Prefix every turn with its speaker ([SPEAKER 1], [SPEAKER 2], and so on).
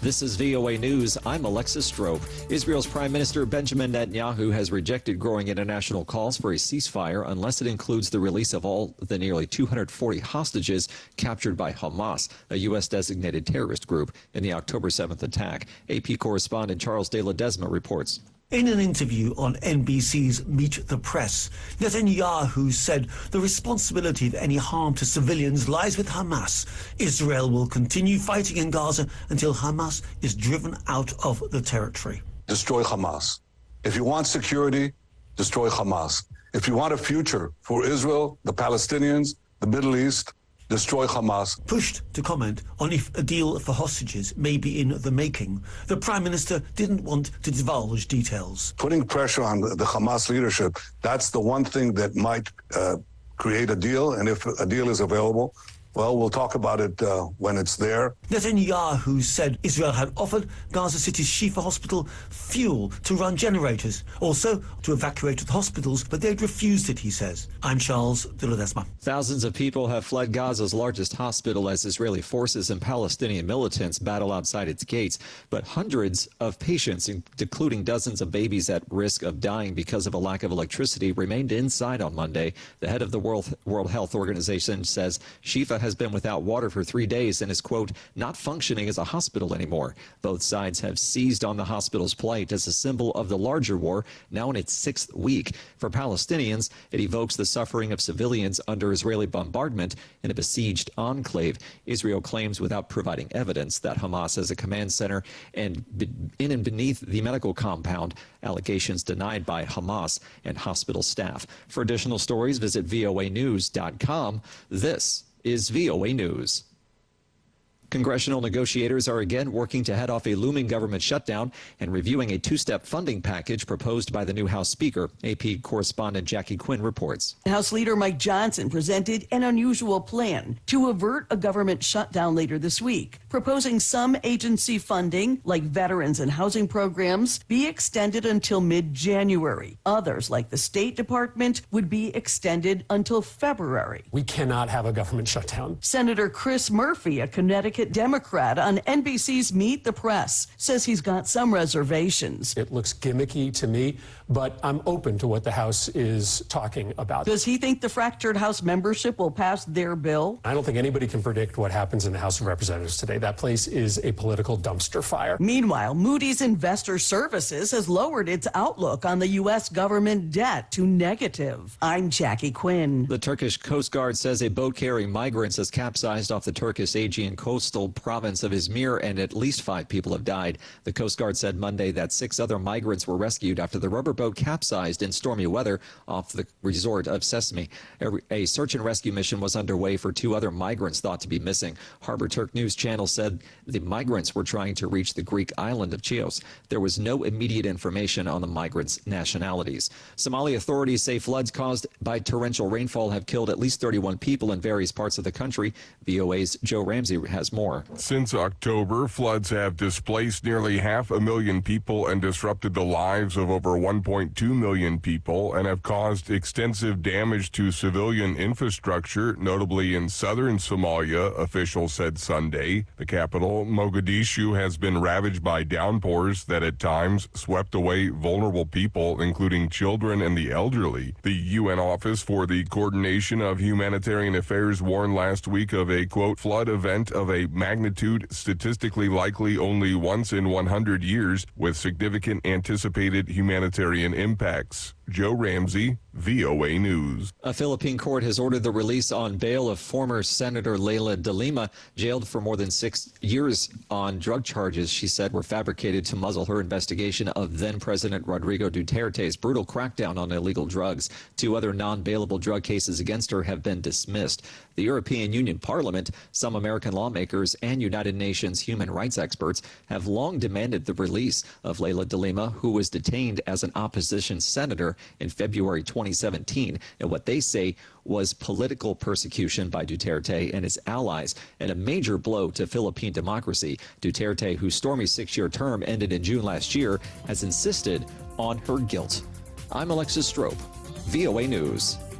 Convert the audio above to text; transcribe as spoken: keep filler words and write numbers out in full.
[SPEAKER 1] This is V O A News. I'm Alexis Strope. Israel's Prime Minister Benjamin Netanyahu has rejected growing international calls for a ceasefire unless it includes the release of all the nearly two hundred forty hostages captured by Hamas, a U S designated terrorist group, in the October seventh attack. A P correspondent Charles de Ledesma reports.
[SPEAKER 2] In an interview on N B C's Meet the Press, Netanyahu said the responsibility of any harm to civilians lies with Hamas. Israel will continue fighting in Gaza until Hamas is driven out of the territory.
[SPEAKER 3] Destroy Hamas. If you want security, destroy Hamas. If you want a future for Israel, the Palestinians, the Middle East, destroy Hamas.
[SPEAKER 2] Pushed to comment on if a deal for hostages may be in the making, the Prime Minister didn't want to divulge details.
[SPEAKER 3] Putting pressure on the, the Hamas leadership, that's the one thing that might uh, create a deal, and if a deal is available, well, we'll talk about it uh, when it's there.
[SPEAKER 2] Netanyahu said Israel had offered Gaza City's Shifa hospital fuel to run generators, also to evacuate the hospitals, but they'd refused it, he says. I'm Charles de Ledesma.
[SPEAKER 1] Thousands of people have fled Gaza's largest hospital as Israeli forces and Palestinian militants battle outside its gates. But hundreds of patients, including dozens of babies at risk of dying because of a lack of electricity, remained inside on Monday. The head of the World, World Health Organization says Shifa has been without water for three days and is, quote, not functioning as a hospital anymore. Both sides have seized on the hospital's plight as a symbol of the larger war, now in its sixth week. For Palestinians, it evokes the suffering of civilians under Israeli bombardment in a besieged enclave. Israel claims, without providing evidence, that Hamas has a command center and in and beneath the medical compound, allegations denied by Hamas and hospital staff. For additional stories, visit V O A news dot com. This is V O A News. Congressional negotiators are again working to head off a looming government shutdown and reviewing a two-step funding package proposed by the new House Speaker. A P correspondent Jackie Quinn reports.
[SPEAKER 4] House Leader Mike Johnson presented an unusual plan to avert a government shutdown later this week, proposing some agency funding, like veterans and housing programs, be extended until mid-January. Others, like the State Department, would be extended until February.
[SPEAKER 5] We cannot have a government shutdown.
[SPEAKER 4] Senator Chris Murphy, a Connecticut Democrat on N B C's Meet the Press, says he's got some reservations.
[SPEAKER 5] It looks gimmicky to me, but I'm open to what the House is talking about.
[SPEAKER 4] Does he think the fractured House membership will pass their bill?
[SPEAKER 5] I don't think anybody can predict what happens in the House of Representatives today. That place is a political dumpster fire.
[SPEAKER 4] Meanwhile, Moody's Investor Services has lowered its outlook on the U S government debt to negative. I'm Jackie Quinn.
[SPEAKER 1] The Turkish Coast Guard says a boat carrying migrants has capsized off the Turkish Aegean coastal province of Izmir, and at least five people have died. The Coast Guard said Monday that six other migrants were rescued after the rubber boat capsized in stormy weather off the resort of Sesame. A search and rescue mission was underway for two other migrants thought to be missing. Harbor Turk News Channel said the migrants were trying to reach the Greek island of Chios. There was no immediate information on the migrants' nationalities. Somali authorities say floods caused by torrential rainfall have killed at least thirty-one people in various parts of the country. V O A's Joe Ramsey has more.
[SPEAKER 6] Since October, floods have displaced nearly half a million people and disrupted the lives of over one point two million people and have caused extensive damage to civilian infrastructure, notably in southern Somalia, officials said Sunday. The capital, Mogadishu, has been ravaged by downpours that at times swept away vulnerable people, including children and the elderly. The U N Office for the Coordination of Humanitarian Affairs warned last week of a, quote, flood event of a magnitude statistically likely only once in one hundred years, with significant anticipated humanitarian impacts. Joe Ramsey, V O A News.
[SPEAKER 1] A Philippine court has ordered the release on bail of former Senator Leila de Lima, jailed for more than six years on drug charges she said were fabricated to muzzle her investigation of then-President Rodrigo Duterte's brutal crackdown on illegal drugs. Two other non-bailable drug cases against her have been dismissed. The European Union Parliament, some American lawmakers, and United Nations human rights experts have long demanded the release of Leila de Lima, who was detained as an opposition senator in February twenty seventeen, and what they say was political persecution by Duterte and his allies, and a major blow to Philippine democracy. Duterte, whose stormy six-year term ended in June last year, has insisted on her guilt. I'm Alexis Strope, V O A News.